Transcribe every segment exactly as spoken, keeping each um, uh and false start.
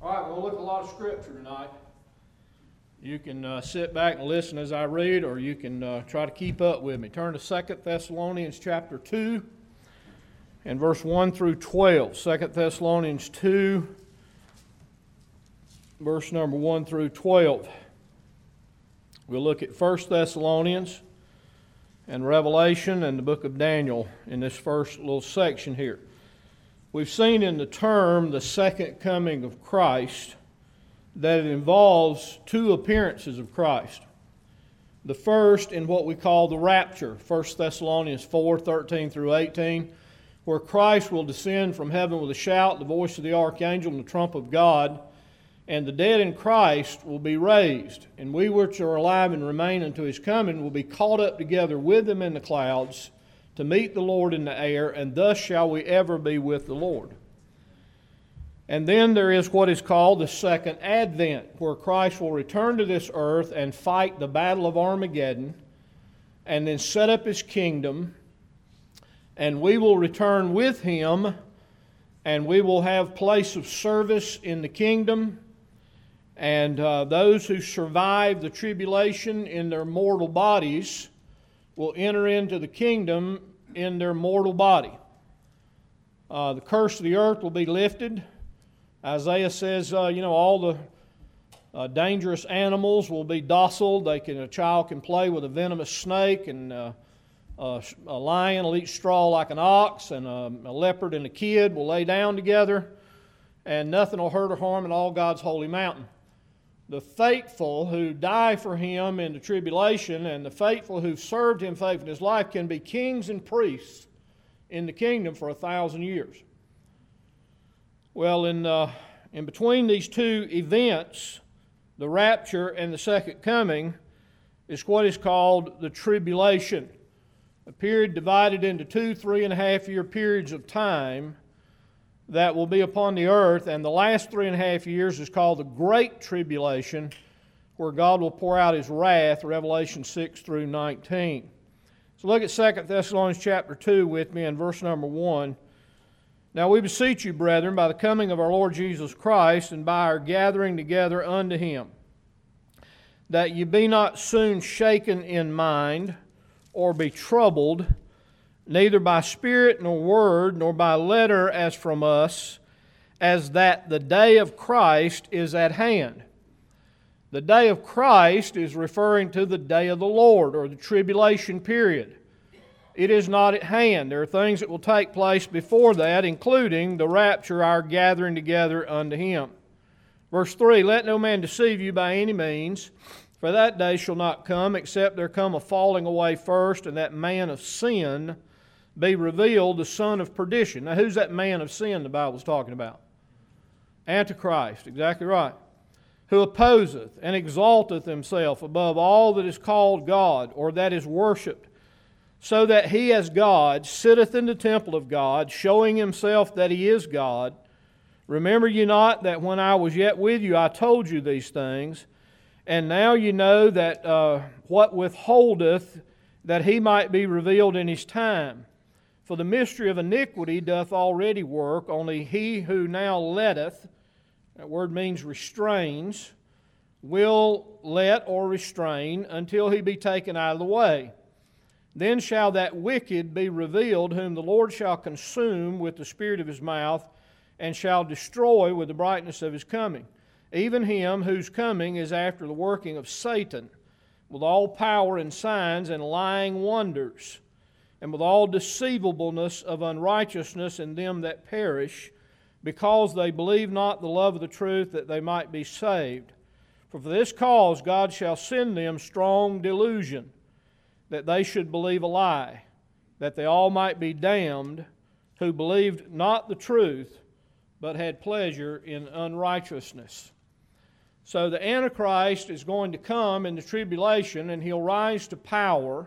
All right, we'll look at a lot of Scripture tonight. You can uh, sit back and listen as I read, or you can uh, try to keep up with me. Turn to Second Thessalonians chapter two and verse one through twelve. Second Thessalonians two, verse number one through twelve. We'll look at First Thessalonians and Revelation and the book of Daniel in this first little section here. We've seen in the term the second coming of Christ that it involves two appearances of Christ. The first in what we call the rapture, First Thessalonians four, thirteen through eighteen, where Christ will descend from heaven with a shout, the voice of the archangel, and the trump of God, and the dead in Christ will be raised, and we which are alive and remain unto His coming will be caught up together with them in the clouds to meet the Lord in the air, and thus shall we ever be with the Lord. And then there is what is called the second advent, where Christ will return to this earth and fight the battle of Armageddon, and then set up His kingdom, and we will return with Him, and we will have place of service in the kingdom, and uh, those who survive the tribulation in their mortal bodies will enter into the kingdom in their mortal body. Uh, the curse of the earth will be lifted. Isaiah says, uh, you know, all the uh, dangerous animals will be docile. They can, a child can play with a venomous snake, and uh, a, a lion will eat straw like an ox, and a, a leopard and a kid will lay down together, and nothing will hurt or harm in all God's holy mountain. The faithful who die for Him in the tribulation, and the faithful who've served Him faithfully in His life, can be kings and priests in the kingdom for a thousand years. Well, in, uh, in between these two events, the rapture and the second coming, is what is called the tribulation, a period divided into two three and a half year periods of time that will be upon the earth, and the last three and a half years is called the Great Tribulation, where God will pour out His wrath, Revelation six through nineteen. So look at Second Thessalonians chapter two with me in verse number one. Now we beseech you, brethren, by the coming of our Lord Jesus Christ, and by our gathering together unto Him, that ye be not soon shaken in mind, or be troubled, neither by spirit nor word, nor by letter as from us, as that the day of Christ is at hand. The day of Christ is referring to the day of the Lord, or the tribulation period. It is not at hand. There are things that will take place before that, including the rapture, our gathering together unto Him. Verse three, let no man deceive you by any means, for that day shall not come, except there come a falling away first, and that man of sin be revealed, the son of perdition. Now, who's that man of sin the Bible's talking about? Antichrist, exactly right. Who opposeth and exalteth himself above all that is called God, or that is worshipped, so that he as God sitteth in the temple of God, showing himself that he is God. Remember ye not that when I was yet with you I told you these things, and now you know that uh, what withholdeth, that he might be revealed in his time. For the mystery of iniquity doth already work, only he who now letteth, that word means restrains, will let or restrain until he be taken out of the way. Then shall that wicked be revealed, whom the Lord shall consume with the spirit of His mouth, and shall destroy with the brightness of His coming. Even him whose coming is after the working of Satan, with all power and signs and lying wonders, and with all deceivableness of unrighteousness in them that perish, because they believe not the love of the truth, that they might be saved. For for this cause God shall send them strong delusion, that they should believe a lie, that they all might be damned, who believed not the truth, but had pleasure in unrighteousness. So the Antichrist is going to come in the tribulation, and he'll rise to power.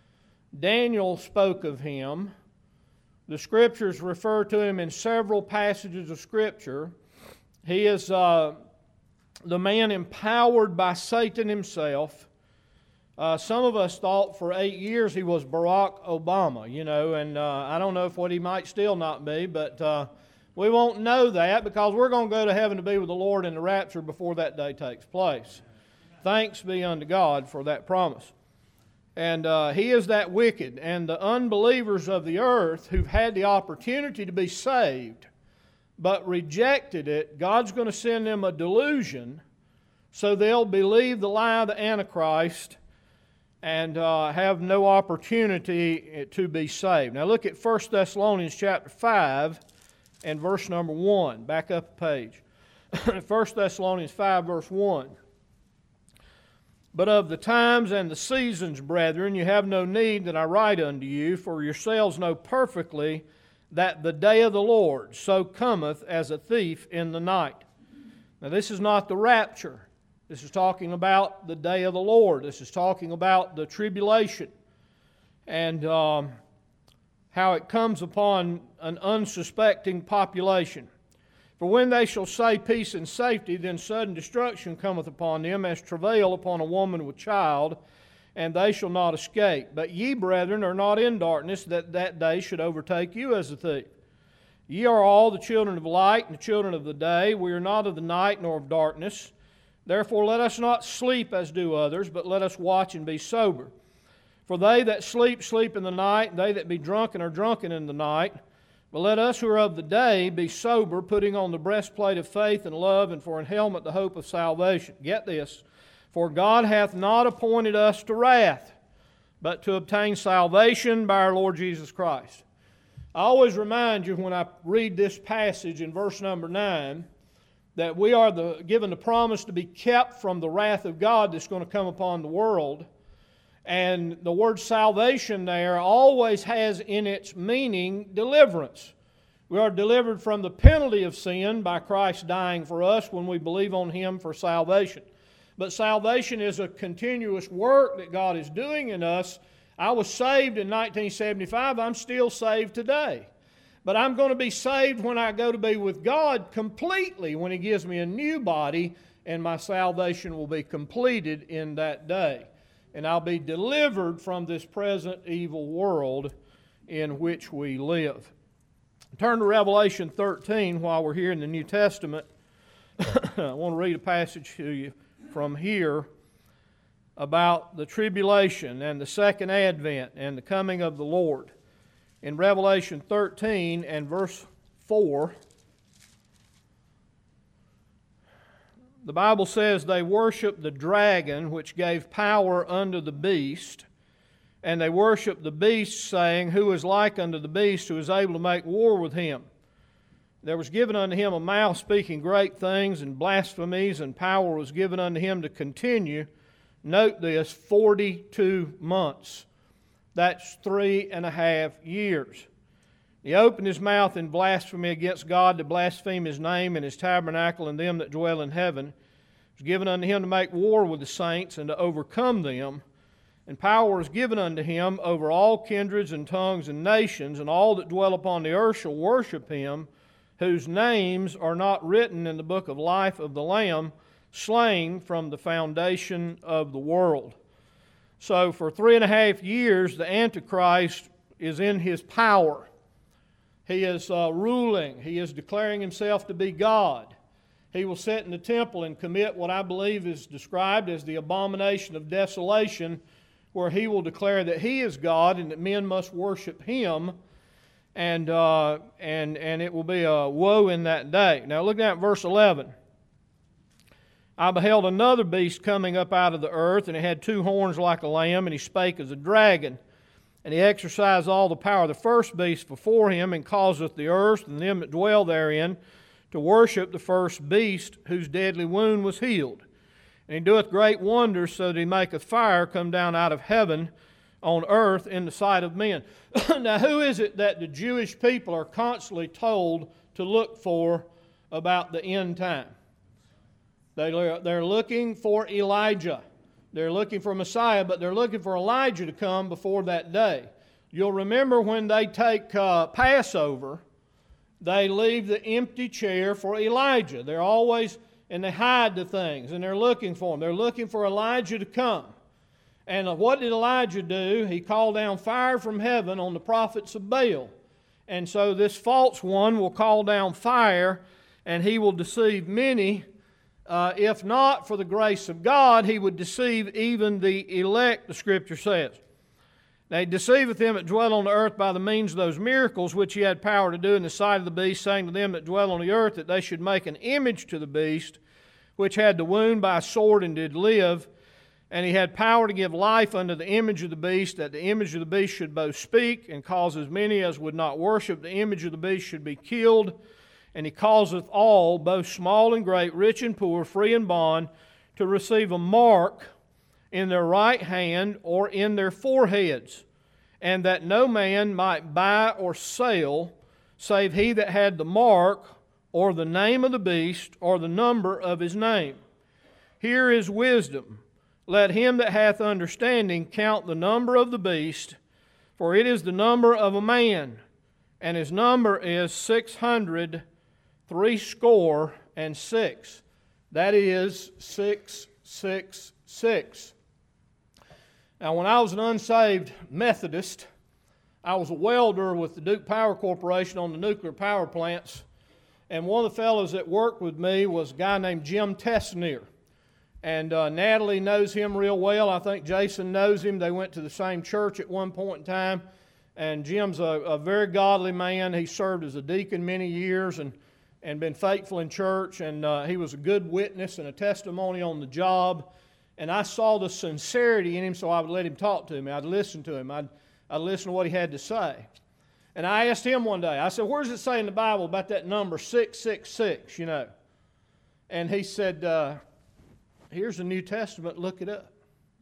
Daniel spoke of him. The Scriptures refer to him in several passages of Scripture. He is uh, the man empowered by Satan himself. Uh, some of us thought for eight years he was Barack Obama, you know, and uh, I don't know if what he might still not be, but uh, We won't know that because we're going to go to heaven to be with the Lord in the rapture before that day takes place. Thanks be unto God for that promise. And uh, He is that wicked. And the unbelievers of the earth who've had the opportunity to be saved but rejected it, God's going to send them a delusion so they'll believe the lie of the Antichrist and uh, have no opportunity to be saved. Now look at First Thessalonians chapter five and verse number one. Back up a page. First Thessalonians five verse one. But of the times and the seasons, brethren, you have no need that I write unto you, for yourselves know perfectly that the day of the Lord so cometh as a thief in the night. Now this is not the rapture. This is talking about the day of the Lord. This is talking about the tribulation and um, how it comes upon an unsuspecting population. For when they shall say peace and safety, then sudden destruction cometh upon them as travail upon a woman with child, and they shall not escape. But ye, brethren, are not in darkness, that that day should overtake you as a thief. Ye are all the children of light and the children of the day. We are not of the night nor of darkness. Therefore let us not sleep as do others, but let us watch and be sober. For they that sleep, sleep in the night, and they that be drunken are drunken in the night. But let us who are of the day be sober, putting on the breastplate of faith and love, and for an helmet the hope of salvation. Get this, for God hath not appointed us to wrath, but to obtain salvation by our Lord Jesus Christ. I always remind you when I read this passage in verse number nine, that we are the, given the promise to be kept from the wrath of God that's going to come upon the world. And the word salvation there always has in its meaning deliverance. We are delivered from the penalty of sin by Christ dying for us when we believe on Him for salvation. But salvation is a continuous work that God is doing in us. I was saved in nineteen seventy-five. I'm still saved today. But I'm going to be saved when I go to be with God completely, when He gives me a new body, and my salvation will be completed in that day. And I'll be delivered from this present evil world in which we live. Turn to Revelation thirteen while we're here in the New Testament. I want to read a passage to you from here about the tribulation and the second advent and the coming of the Lord. In Revelation thirteen and verse four, the Bible says, they worshiped the dragon which gave power unto the beast, and they worshiped the beast, saying, Who is like unto the beast, who is able to make war with him? There was given unto him a mouth speaking great things and blasphemies, and power was given unto him to continue. Note this, forty-two months. That's three and a half years. He opened his mouth in blasphemy against God, to blaspheme His name and His tabernacle and them that dwell in heaven. It was given unto him to make war with the saints and to overcome them. And power was given unto him over all kindreds and tongues and nations, and all that dwell upon the earth shall worship him, whose names are not written in the book of life of the Lamb, slain from the foundation of the world. So for three and a half years, the Antichrist is in his power. He is uh, ruling. He is declaring himself to be God. He will sit in the temple and commit what I believe is described as the abomination of desolation, where he will declare that he is God and that men must worship him, and uh, and and it will be a woe in that day. Now look at verse eleven. I beheld another beast coming up out of the earth, and it had two horns like a lamb, and he spake as a dragon. And he exercised all the power of the first beast before him, and causeth the earth and them that dwell therein to worship the first beast, whose deadly wound was healed. And he doeth great wonders, so that he maketh fire come down out of heaven on earth in the sight of men. Now, who is it that the Jewish people are constantly told to look for about the end time? They're looking for Elijah. They're looking for Messiah, but they're looking for Elijah to come before that day. You'll remember when they take uh, Passover, they leave the empty chair for Elijah. They're always, and they hide the things, and they're looking for him. They're looking for Elijah to come. And uh, what did Elijah do? He called down fire from heaven on the prophets of Baal. And so this false one will call down fire, and he will deceive many. Uh, if not for the grace of God, he would deceive even the elect, the Scripture says. Now he deceiveth them that dwell on the earth by the means of those miracles which he had power to do in the sight of the beast, saying to them that dwell on the earth that they should make an image to the beast, which had the wound by a sword and did live. And he had power to give life unto the image of the beast, that the image of the beast should both speak, and cause as many as would not worship the image of the beast should be killed. And he causeth all, both small and great, rich and poor, free and bond, to receive a mark in their right hand or in their foreheads, and that no man might buy or sell, save he that had the mark, or the name of the beast, or the number of his name. Here is wisdom. Let him that hath understanding count the number of the beast, for it is the number of a man, and his number is six hundred three score and six. That is six six six. Now, when I was an unsaved Methodist, I was a welder with the Duke Power Corporation on the nuclear power plants, and one of the fellows that worked with me was a guy named Jim Tessneer. And uh, Natalie knows him real well. I think Jason knows him. They went to the same church at one point in time. And Jim's a, a very godly man. He served as a deacon many years and, and been faithful in church. And uh, he was a good witness and a testimony on the job. And I saw the sincerity in him, so I would let him talk to me. I'd listen to him. I'd, I'd listen to what he had to say. And I asked him one day, I said, where does it say in the Bible about that number six six six, you know? And he said, uh, here's the New Testament, look it up.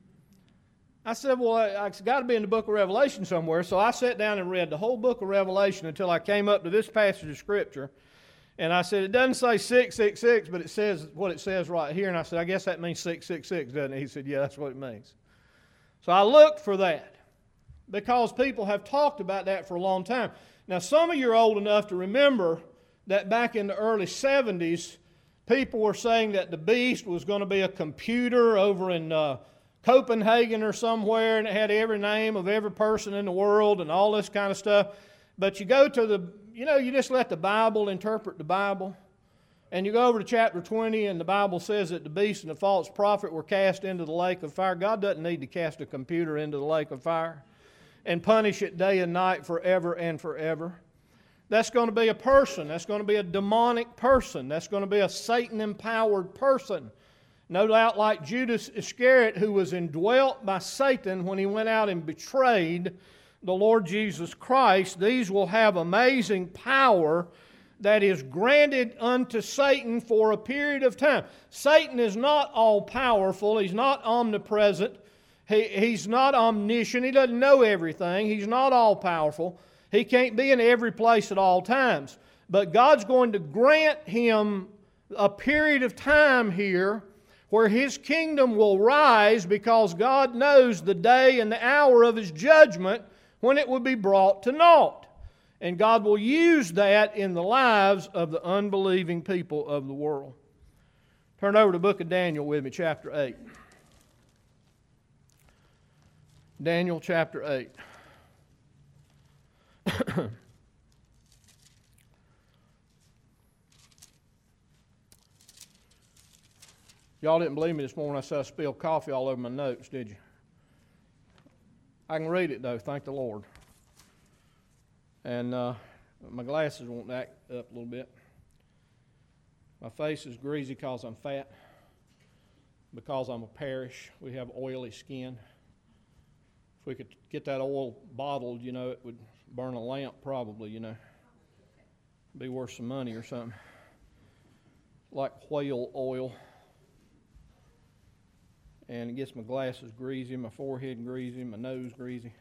I said, well, it's got to be in the book of Revelation somewhere. So I sat down and read the whole book of Revelation until I came up to this passage of Scripture. And I said, it doesn't say six six six, but it says what it says right here. And I said, I guess that means six six six, doesn't it? He said, yeah, that's what it means. So I looked for that because people have talked about that for a long time. Now, some of you are old enough to remember that back in the early seventies, people were saying that the beast was going to be a computer over in uh, Copenhagen or somewhere, and it had every name of every person in the world and all this kind of stuff. But you go to the, you know, you just let the Bible interpret the Bible. And you go over to chapter twenty, and the Bible says that the beast and the false prophet were cast into the lake of fire. God doesn't need to cast a computer into the lake of fire and punish it day and night forever and forever. That's going to be a person. That's going to be a demonic person. That's going to be a Satan-empowered person. No doubt like Judas Iscariot, who was indwelt by Satan when he went out and betrayed the Lord Jesus Christ. These will have amazing power that is granted unto Satan for a period of time. Satan is not all-powerful. He's not omnipresent. He, he's not omniscient. He doesn't know everything. He's not all-powerful. He can't be in every place at all times. But God's going to grant him a period of time here where his kingdom will rise because God knows the day and the hour of his judgment when it will be brought to naught. And God will use that in the lives of the unbelieving people of the world. Turn over to the book of Daniel with me, chapter eight. Daniel chapter eight. Y'all didn't believe me this morning. I said I spilled coffee all over my notes, did you? I can read it though, thank the Lord. And uh, my glasses won't act up a little bit. My face is greasy because I'm fat, because I'm a parish. We have oily skin. If we could get that oil bottled, you know, it would burn a lamp probably, you know. Be worth some money or something. Like whale oil. And it gets my glasses greasy, my forehead greasy, my nose greasy.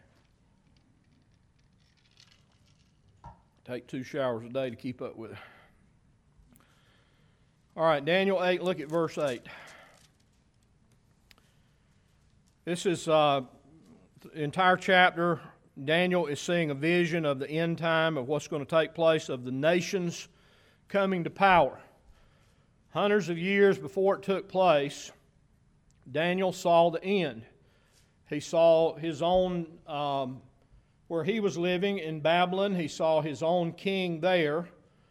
Take two showers a day to keep up with it. All right, Daniel eight, look at verse eight. This is uh, the entire chapter. Daniel is seeing a vision of the end time of what's going to take place, of the nations coming to power. Hundreds of years before it took place, Daniel saw the end. He saw his own um, where he was living in Babylon. He saw his own king there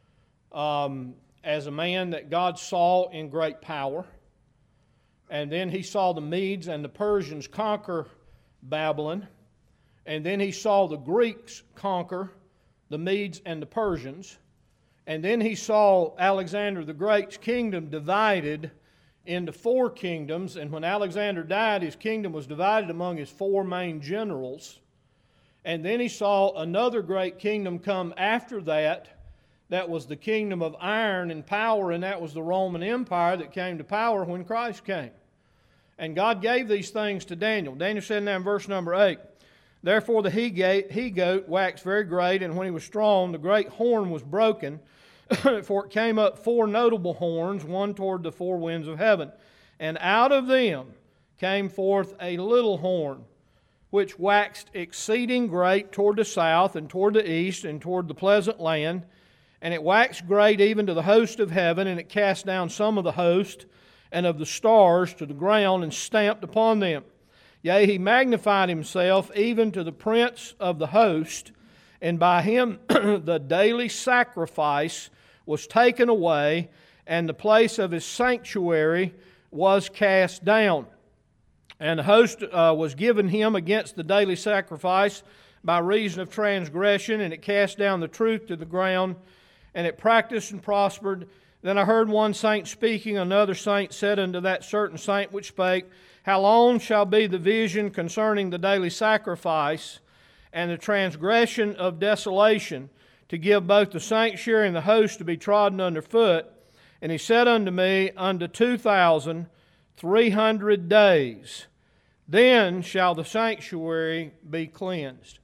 um, as a man that God saw in great power. And then he saw the Medes and the Persians conquer Babylon. And then he saw the Greeks conquer the Medes and the Persians. And then he saw Alexander the Great's kingdom divided into four kingdoms. And when Alexander died, his kingdom was divided among his four main generals. And then he saw another great kingdom come after that. That was the kingdom of iron and power, and that was the Roman Empire that came to power when Christ came. And God gave these things to Daniel. Daniel said now in verse number eight, "Therefore the he-goat waxed very great, and when he was strong, the great horn was broken, for it came up four notable horns, one toward the four winds of heaven. And out of them came forth a little horn, which waxed exceeding great toward the south, and toward the east, and toward the pleasant land. And it waxed great even to the host of heaven, and it cast down some of the host and of the stars to the ground, and stamped upon them. Yea, he magnified himself even to the prince of the host, and by him the daily sacrifice was taken away, and the place of his sanctuary was cast down. And the host uh, was given him against the daily sacrifice by reason of transgression, and it cast down the truth to the ground, and it practiced and prospered. Then I heard one saint speaking, another saint said unto that certain saint which spake, How long shall be the vision concerning the daily sacrifice and the transgression of desolation, to give both the sanctuary and the host to be trodden under foot? And he said unto me, Unto two thousand three hundred days, then shall the sanctuary be cleansed.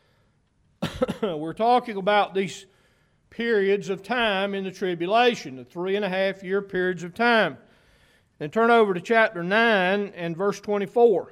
We're talking about these periods of time in the tribulation, the three and a half year periods of time. Then turn over to chapter nine and verse twenty-four.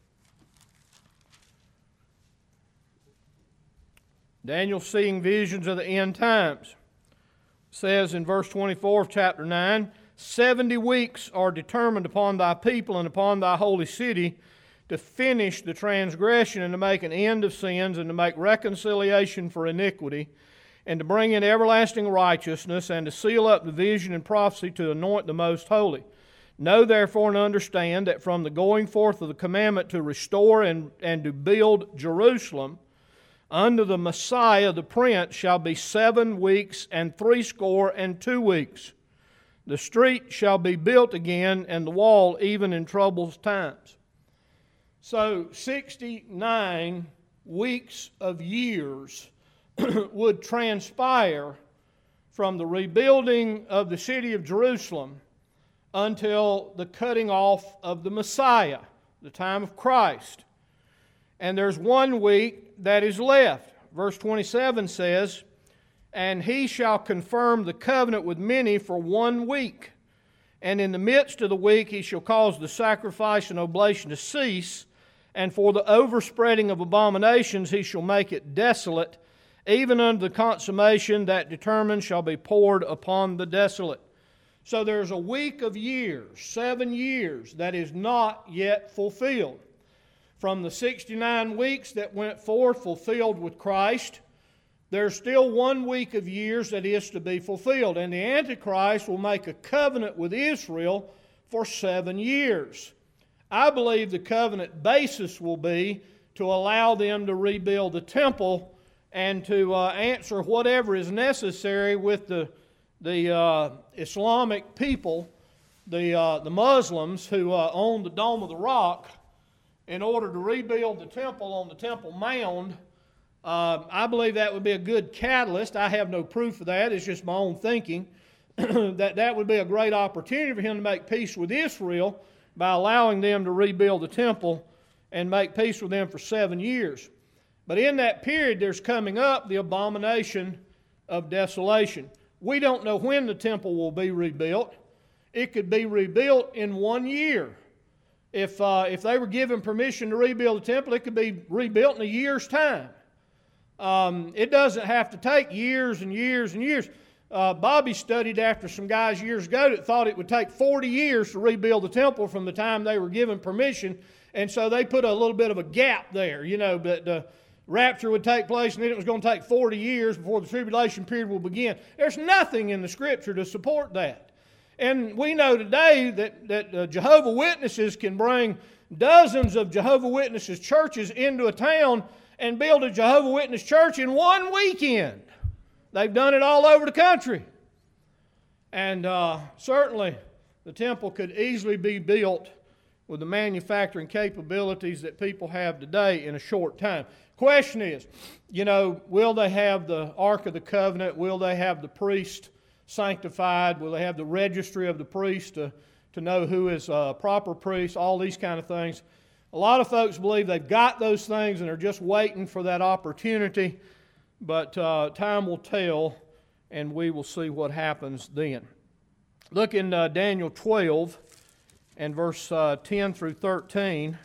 Daniel seeing visions of the end times. It says in verse twenty-four of chapter nine, Seventy weeks are determined upon thy people and upon thy holy city, to finish the transgression, and to make an end of sins, and to make reconciliation for iniquity, and to bring in everlasting righteousness, and to seal up the vision and prophecy, to anoint the most holy. Know therefore and understand that from the going forth of the commandment to restore and, and to build Jerusalem unto the Messiah the Prince shall be seven weeks and threescore and two weeks. The street shall be built again, and the wall even in troublous times. So sixty-nine weeks of years would transpire from the rebuilding of the city of Jerusalem until the cutting off of the Messiah, the time of Christ. And there's one week that is left. Verse twenty-seven says, And he shall confirm the covenant with many for one week. And in the midst of the week he shall cause the sacrifice and oblation to cease, and for the overspreading of abominations he shall make it desolate, even unto the consummation that determined shall be poured upon the desolate. So there's a week of years, seven years, that is not yet fulfilled. From the sixty-nine weeks that went forth fulfilled with Christ, there's still one week of years that is to be fulfilled. And the Antichrist will make a covenant with Israel for seven years. I believe the covenant basis will be to allow them to rebuild the temple and to uh, answer whatever is necessary with the, the uh, Islamic people, the, uh, the Muslims who uh, own the Dome of the Rock, in order to rebuild the temple on the Temple Mount. Uh, I believe that would be a good catalyst. I have no proof of that. It's just my own thinking. that that would be a great opportunity for him to make peace with Israel by allowing them to rebuild the temple and make peace with them for seven years. But in that period, there's coming up the abomination of desolation. We don't know when the temple will be rebuilt. It could be rebuilt in one year. If, uh, if they were given permission to rebuild the temple, it could be rebuilt in a year's time. Um, it doesn't have to take years and years and years. Uh, Bobby studied after some guys years ago that thought it would take forty years to rebuild the temple from the time they were given permission, and so they put a little bit of a gap there, you know, but uh, rapture would take place and then it was going to take forty years before the tribulation period will begin. There's nothing in the Scripture to support that. And we know today that, that uh, Jehovah's Witnesses can bring dozens of Jehovah's Witnesses churches into a town and build a Jehovah's Witness church in one weekend. They've done it all over the country. And uh, certainly the temple could easily be built with the manufacturing capabilities that people have today in a short time. Question is, you know, will they have the Ark of the Covenant? Will they have the priest sanctified? Will they have the registry of the priest to, to know who is a proper priest? All these kind of things. A lot of folks believe they've got those things and are just waiting for that opportunity. But uh, time will tell, and we will see what happens then. Look in uh, Daniel twelve and verse uh, ten through thirteen.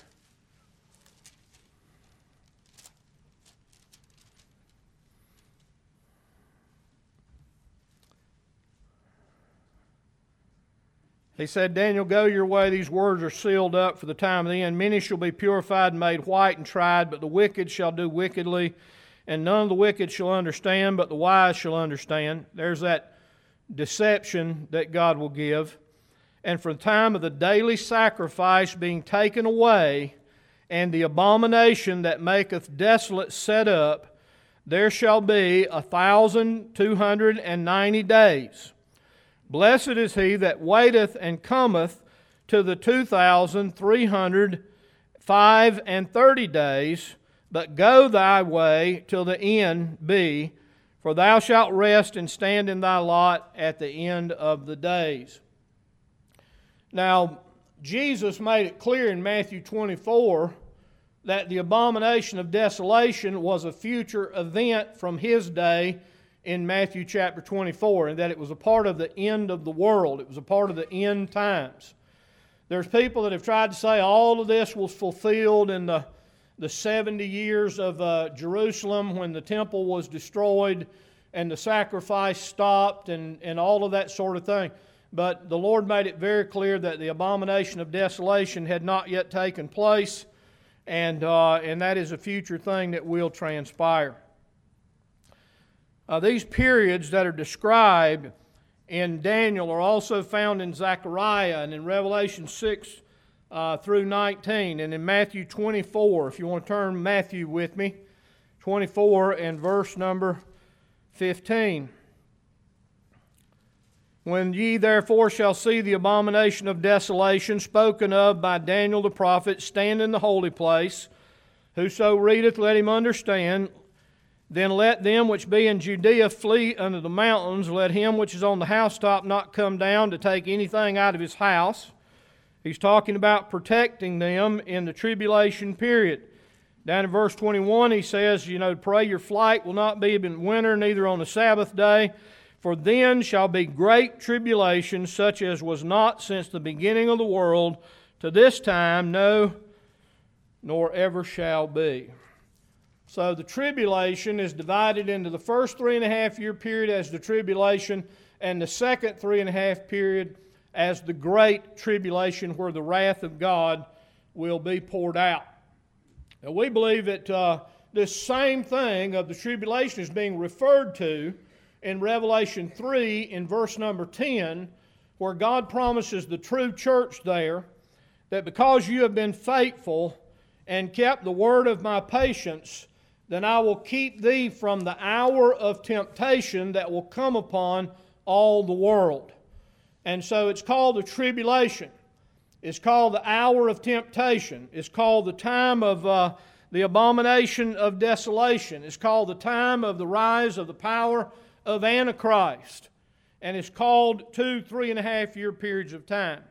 He said, Daniel, go your way. These words are sealed up for the time of the end. Many shall be purified and made white and tried, but the wicked shall do wickedly. And none of the wicked shall understand, but the wise shall understand. There's that deception that God will give. And for the time of the daily sacrifice being taken away, and the abomination that maketh desolate set up, there shall be a thousand two hundred and ninety days. Blessed is he that waiteth and cometh to the two thousand three hundred five and thirty days, but go thy way till the end be, for thou shalt rest and stand in thy lot at the end of the days. Now, Jesus made it clear in Matthew twenty-four that the abomination of desolation was a future event from His day in Matthew chapter twenty-four, and that it was a part of the end of the world. It was a part of the end times. There's people that have tried to say all of this was fulfilled in the, the seventy years of uh, Jerusalem when the temple was destroyed and the sacrifice stopped and, and all of that sort of thing. But the Lord made it very clear that the abomination of desolation had not yet taken place, and, uh, and that is a future thing that will transpire. Uh, these periods that are described in Daniel are also found in Zechariah and in Revelation six uh, through nineteen, and in Matthew twenty-four. If you want to turn Matthew with me, twenty-four and verse number fifteen. When ye therefore shall see the abomination of desolation spoken of by Daniel the prophet stand in the holy place, whoso readeth, let him understand. Then let them which be in Judea flee unto the mountains. Let him which is on the housetop not come down to take anything out of his house. He's talking about protecting them in the tribulation period. Down in verse twenty-one he says, you know, pray your flight will not be in winter, neither on the Sabbath day. For then shall be great tribulation, such as was not since the beginning of the world to this time, no, nor ever shall be. So the tribulation is divided into the first three and a half year period as the tribulation, and the second three and a half period as the great tribulation, where the wrath of God will be poured out. Now we believe that uh, this same thing of the tribulation is being referred to in Revelation three in verse number ten, where God promises the true church there that because you have been faithful and kept the word of my patience, then I will keep thee from the hour of temptation that will come upon all the world. And so it's called the tribulation. It's called the hour of temptation. It's called the time of uh, the abomination of desolation. It's called the time of the rise of the power of Antichrist. And it's called two, three and a half year periods of time.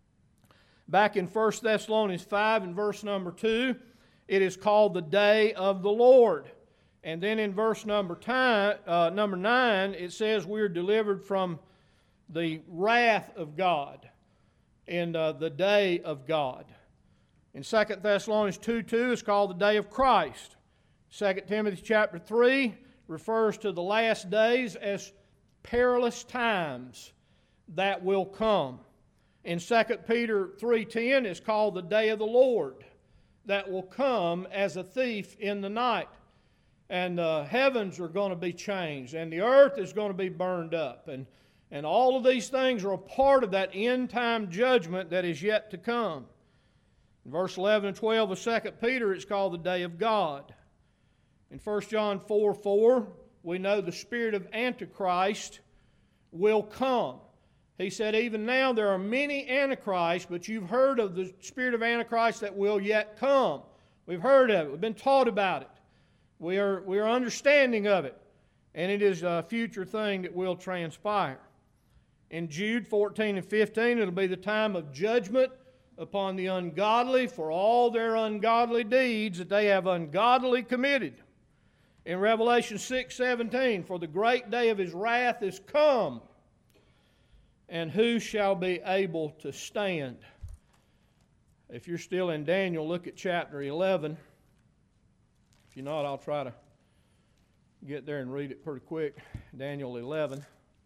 Back in First Thessalonians five and verse number two, it is called the day of the Lord. And then in verse number, time, uh, number nine, it says we're delivered from the wrath of God in uh, the day of God. In Second Thessalonians two two, it's called the day of Christ. Second Timothy chapter three refers to the last days as perilous times that will come. In Second Peter three ten, it's called the day of the Lord, that will come as a thief in the night. and the heavens are going to be changed, and the earth is going to be burned up. And, and all of these things are a part of that end-time judgment that is yet to come. In verse eleven and twelve of Second Peter, it's called the day of God. In First John four four, we know the spirit of Antichrist will come. He said, even now there are many Antichrists, but you've heard of the spirit of Antichrist that will yet come. We've heard of it. We've been taught about it. We are, we are understanding of it. And it is a future thing that will transpire. In Jude fourteen and fifteen, it'll be the time of judgment upon the ungodly for all their ungodly deeds that they have ungodly committed. In Revelation six seventeen, for the great day of his wrath is come, and who shall be able to stand? If you're still in Daniel, look at chapter eleven. If you're not, I'll try to get there and read it pretty quick. Daniel eleven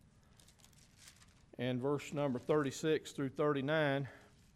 and verse number thirty-six through thirty-nine.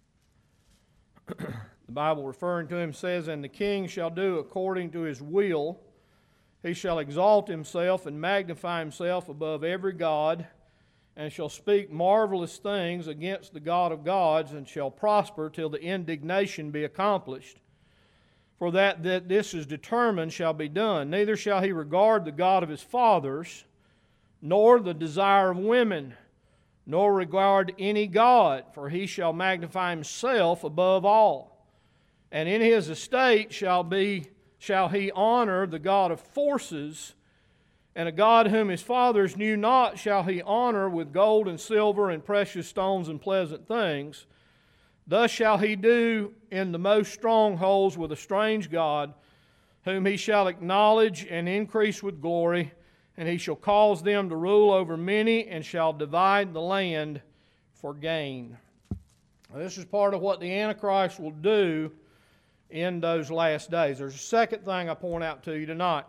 The Bible referring to him says, and the king shall do according to his will. He shall exalt himself and magnify himself above every god, and shall speak marvelous things against the God of gods, and shall prosper till the indignation be accomplished. For that, that this is determined shall be done. Neither shall he regard the God of his fathers, nor the desire of women, nor regard any god, for he shall magnify himself above all. And in his estate shall be shall he honor the God of forces, and a God whom his fathers knew not shall he honor with gold and silver and precious stones and pleasant things. Thus shall he do in the most strongholds with a strange God, whom he shall acknowledge and increase with glory, and he shall cause them to rule over many, and shall divide the land for gain. Now, this is part of what the Antichrist will do in those last days. There's a second thing I point out to you tonight.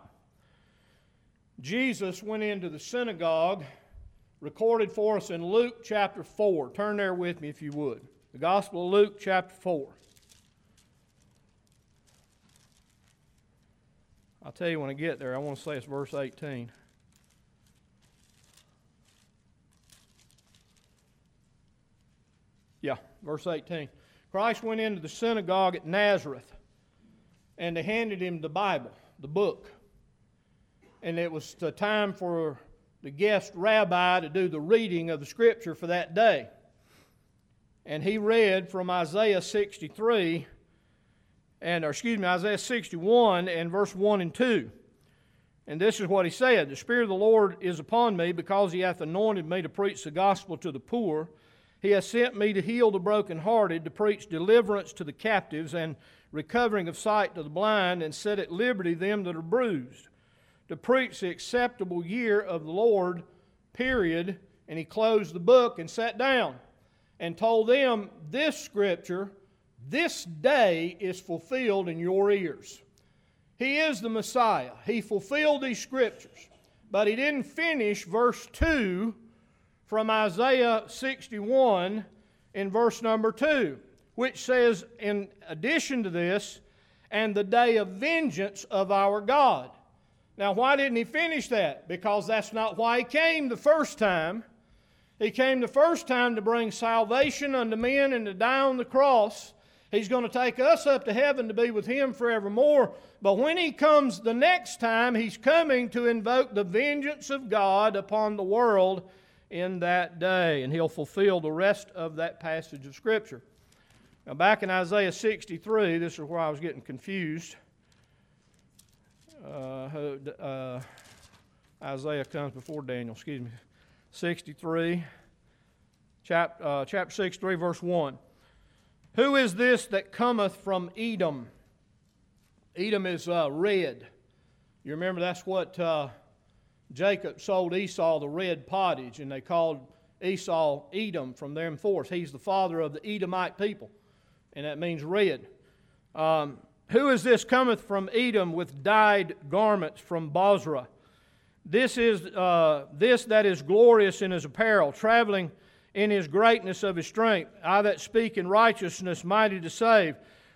Jesus went into the synagogue, recorded for us in Luke chapter four. Turn there with me if you would. The Gospel of Luke chapter four. I'll tell you when I get there. I want to say it's verse eighteen. Yeah, verse eighteen. Christ went into the synagogue at Nazareth, and they handed him the Bible, the book. And it was the time for the guest rabbi to do the reading of the Scripture for that day. And he read from Isaiah sixty-three, and or excuse me, Isaiah sixty-one and verse one and two. And this is what he said, the Spirit of the Lord is upon me, because he hath anointed me to preach the gospel to the poor. He hath sent me to heal the brokenhearted, to preach deliverance to the captives, and recovering of sight to the blind, and set at liberty them that are bruised, to preach the acceptable year of the Lord, period. And he closed the book and sat down and told them, this Scripture, this day is fulfilled in your ears. He is the Messiah. He fulfilled these Scriptures. But he didn't finish verse two from Isaiah sixty-one in verse number two, which says, in addition to this, and the day of vengeance of our God. Now, why didn't he finish that? Because that's not why he came the first time. He came the first time to bring salvation unto men and to die on the cross. He's going to take us up to heaven to be with him forevermore. But when he comes the next time, he's coming to invoke the vengeance of God upon the world in that day. And he'll fulfill the rest of that passage of Scripture. Now, back in Isaiah sixty-three, this is where I was getting confused. Uh, uh, Isaiah comes before Daniel, excuse me. sixty-three, chap, uh, chapter sixty-three, verse one. Who is this that cometh from Edom? Edom is uh, red. You remember that's what uh, Jacob sold Esau, the red pottage, and they called Esau Edom from them forth. He's the father of the Edomite people, and that means red. Um, Who is this cometh from Edom with dyed garments from Bozrah? This is uh, this that is glorious in his apparel, traveling in his greatness of his strength. I that speak in righteousness, mighty to save.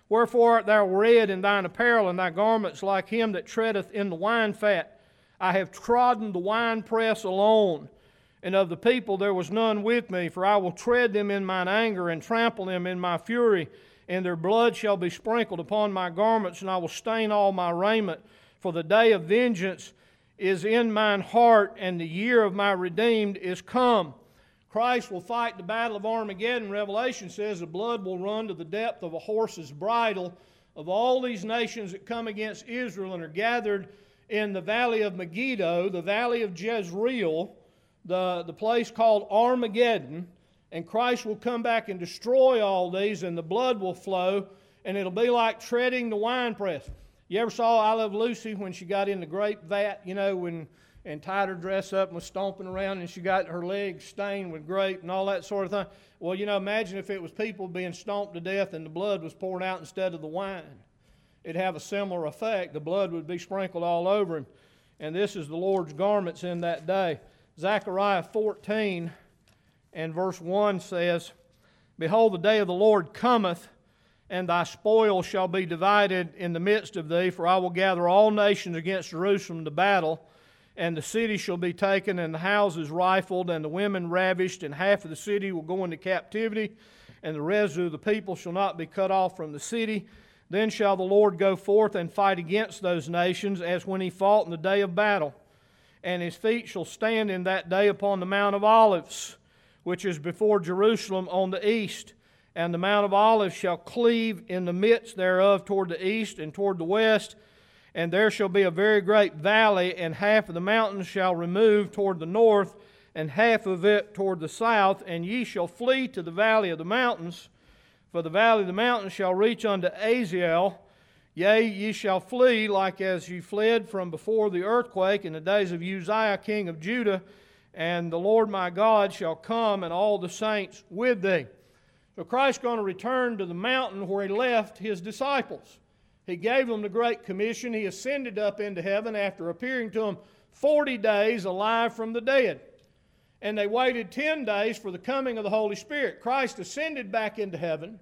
Wherefore art thou red in thine apparel, and thy garments like him that treadeth in the wine fat? I have trodden the winepress alone, and of the people there was none with me. For I will tread them in mine anger, and trample them in my fury, and their blood shall be sprinkled upon my garments, and I will stain all my raiment. For the day of vengeance is in mine heart, and the year of my redeemed is come. Christ will fight the battle of Armageddon. Revelation says the blood will run to the depth of a horse's bridle of all these nations that come against Israel and are gathered in the valley of Megiddo, the valley of Jezreel, the, the place called Armageddon. And Christ will come back and destroy all these, and the blood will flow, and it'll be like treading the winepress. You ever saw I Love Lucy when she got in the grape vat, you know, when and tied her dress up and was stomping around, and she got her legs stained with grape and all that sort of thing? Well, you know, imagine if it was people being stomped to death and the blood was poured out instead of the wine. It'd have a similar effect. The blood would be sprinkled all over him. And this is the Lord's garments in that day. Zechariah fourteen and verse one says, Behold, the day of the Lord cometh, and thy spoil shall be divided in the midst of thee, for I will gather all nations against Jerusalem to battle, and the city shall be taken, and the houses rifled, and the women ravished, and half of the city will go into captivity, and the residue of the people shall not be cut off from the city. Then shall the Lord go forth and fight against those nations, as when he fought in the day of battle. And his feet shall stand in that day upon the Mount of Olives, which is before Jerusalem on the east. And the Mount of Olives shall cleave in the midst thereof toward the east and toward the west. And there shall be a very great valley, and half of the mountains shall remove toward the north, and half of it toward the south. And ye shall flee to the valley of the mountains, for the valley of the mountains shall reach unto Aziel. Yea, ye shall flee like as ye fled from before the earthquake in the days of Uzziah king of Judah. And the Lord my God shall come, and all the saints with thee. So Christ's going to return to the mountain where he left his disciples. He gave them the Great Commission. He ascended up into heaven after appearing to them forty days alive from the dead. And they waited ten days for the coming of the Holy Spirit. Christ ascended back into heaven.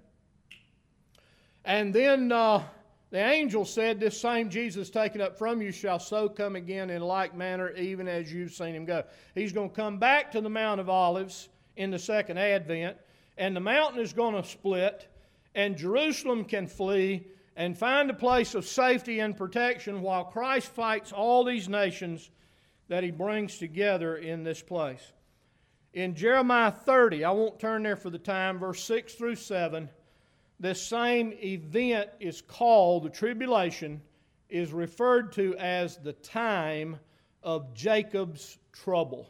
And then uh, the angel said, This same Jesus taken up from you shall so come again in like manner, even as you've seen him go. He's going to come back to the Mount of Olives in the second advent. And the mountain is going to split. And Jerusalem can flee and find a place of safety and protection while Christ fights all these nations that he brings together in this place. In Jeremiah thirty, I won't turn there for the time, verse six through seven, this same event is called, the tribulation, is referred to as the time of Jacob's trouble.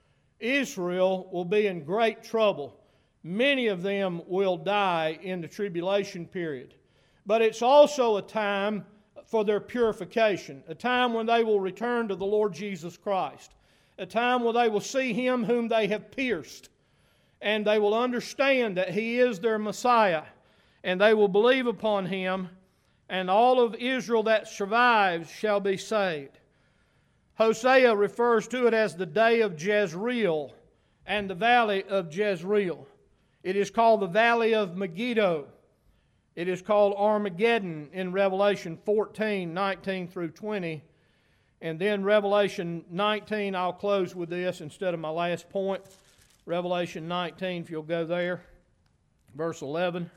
Israel will be in great trouble. Many of them will die in the tribulation period. But it's also a time for their purification, a time when they will return to the Lord Jesus Christ, a time when they will see him whom they have pierced, and they will understand that he is their Messiah, and they will believe upon him, and all of Israel that survives shall be saved. Hosea refers to it as the day of Jezreel and the valley of Jezreel. It is called the valley of Megiddo. It is called Armageddon in Revelation fourteen, nineteen through twenty. And then Revelation nineteen, I'll close with this instead of my last point. Revelation nineteen, if you'll go there, verse eleven.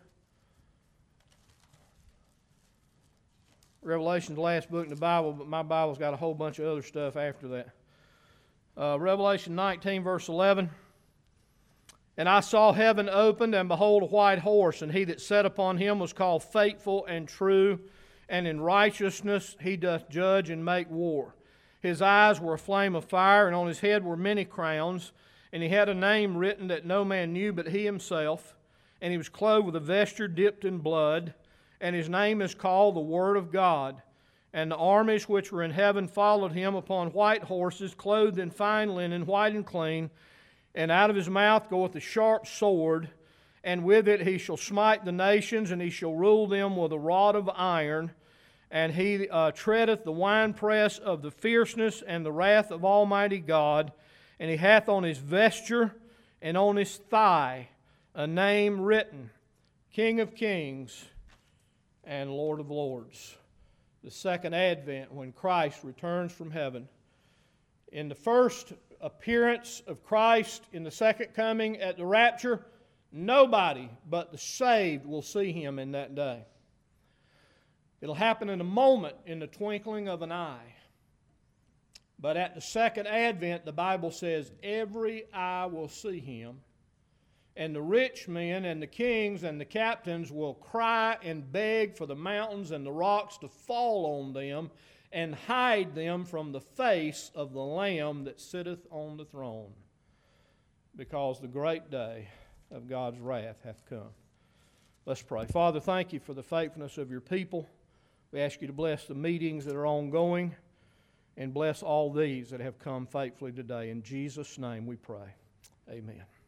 Revelation's the last book in the Bible, but my Bible's got a whole bunch of other stuff after that. Uh, Revelation nineteen, verse eleven. And I saw heaven opened, and behold, a white horse, and he that sat upon him was called Faithful and True, and in righteousness he doth judge and make war. His eyes were a flame of fire, and on his head were many crowns, and he had a name written that no man knew but he himself, and he was clothed with a vesture dipped in blood, and his name is called the Word of God. And the armies which were in heaven followed him upon white horses, clothed in fine linen, white and clean. And out of his mouth goeth a sharp sword, and with it he shall smite the nations, and he shall rule them with a rod of iron. And he uh, treadeth the winepress of the fierceness and the wrath of Almighty God. And he hath on his vesture and on his thigh a name written, King of Kings and Lord of Lords. The second advent, when Christ returns from heaven. In the first appearance of Christ, in the second coming at the rapture, nobody but the saved will see Him in that day. It'll happen in a moment, in the twinkling of an eye. But at the second advent, the Bible says, every eye will see Him, and the rich men and the kings and the captains will cry and beg for the mountains and the rocks to fall on them and hide them from the face of the Lamb that sitteth on the throne, because the great day of God's wrath hath come. Let's pray. Father, thank You for the faithfulness of Your people. We ask You to bless the meetings that are ongoing and bless all these that have come faithfully today. In Jesus' name we pray. Amen.